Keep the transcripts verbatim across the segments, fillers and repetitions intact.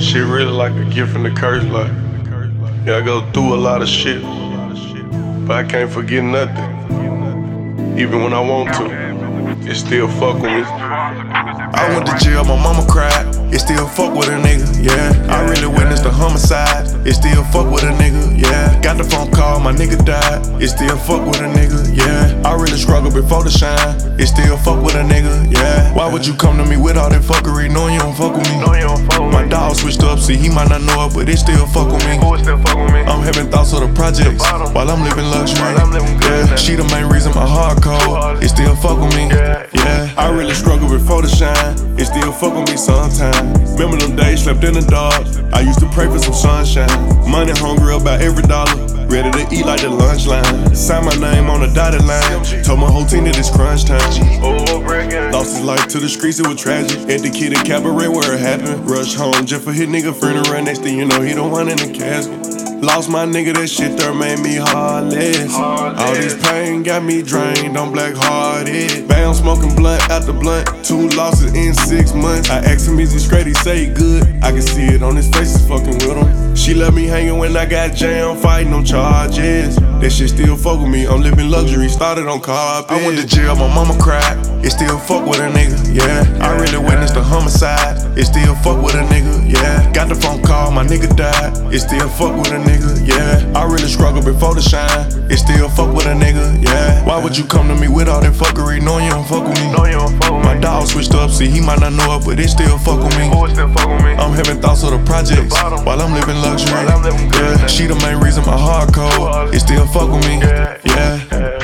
shit really like a gift and a curse. Like, yeah, I go through a lot of shit, but I can't forget nothing. Even when I want to, it still fuck with me. I went to jail, my mama cried. It still fuck with a nigga, yeah. I really witnessed a homicide. It still fuck with a nigga, yeah. Got the phone call, my nigga died. It still fuck with a nigga, yeah. I really struggled before the shine. It still fuck with a nigga, yeah. Why would you come to me with all that fuckery, knowing you don't fuck with me? My dog switched up, see he might not know it, but it still fuck with me. I'm having thoughts of the projects while I'm living luxury. Yeah, she the main reason my heart cold. It still fuck with me, yeah. I really struggled before the shine. It still fuck with me sometimes. Remember them days, slept in the dark. I used to pray for some sunshine. Money hungry about every dollar. Ready to eat like the lunch line. Sign my name on the dotted line. Told my whole team that it's crunch time. Lost his life to the streets, it was tragic. At the kid at Cabaret where it happened. Rush home just for hit nigga funeral. Next thing you know, he the one in the casket. Lost my nigga, that shit there made me heartless. All this pain got me drained, I'm black hearted. Bam, smoking blunt after blunt. Two losses in six months. I asked him, is he straight? He say he good. I can see it on his face, he's fucking with him. She left me hanging when I got jammed, fighting on charges. That shit still fuck with me, I'm living luxury, started on carpet. I went to jail, my mama cried. It still fuck with a nigga, yeah. I really witnessed a homicide. It still fuck with a nigga, yeah. Got the phone call, my nigga died. It still fuck with a nigga, yeah. I really struggled before the shine. It still fuck with a nigga, yeah. Why would you come to me with all that fuckery, knowing you don't fuck with me? My dog switched up, see he might not know it, but it still fuck with me. I'm having thoughts of the projects while I'm living luxury. Yeah, she the main reason my heart cold. It still fuck with me, yeah.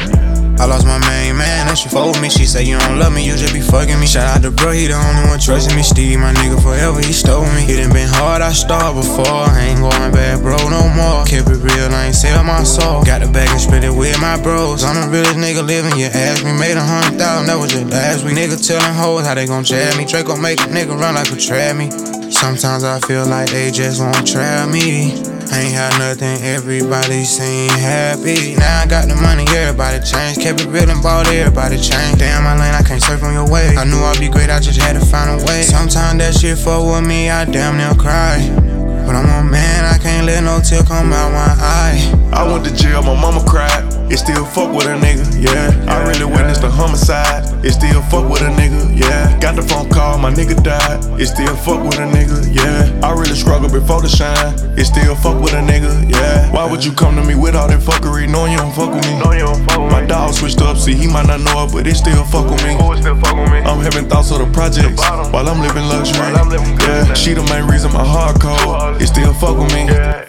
I lost my main man, and she fuck with me. She say you don't love me, you just be fucking me. Shout out to bro, he the only one trusting me. Steve, my nigga forever, he stole me. It done been hard, I starved before. I ain't going back, bro, no more. Kept it real, I ain't sell my soul. Got the bag and split it with my bros. I'm the realest nigga living, you ask me. Made a hundred thousand, that was just last week. Nigga telling hoes how they gon' jab me. Drake gon' make a nigga run like a trap me. Sometimes I feel like they just won't trap me. I ain't had nothing, everybody seem happy. Now I got the money, everybody changed. Kept it real and bought everybody changed. Damn, my lane, I can't surf on your wave. I knew I'd be great, I just had to find a way. Sometimes that shit fuck with me, I damn near cry. But I'm a man, I can't let no tear come out my eye. I went to jail, my mama cried. It still fuck with a nigga, yeah. I really witnessed a homicide. It still fuck with a nigga, yeah. Got the phone call, my nigga died. It still fuck with a nigga, yeah. I really struggled before the shine. It still fuck with a nigga, yeah. Why would you come to me with all that fuckery, knowing you don't fuck with me? My dog switched up, see he might not know it, but it still fuck with me. I'm having thoughts of the projects while I'm living luxury. Yeah, she the main reason my heart cold. It still fuck with me.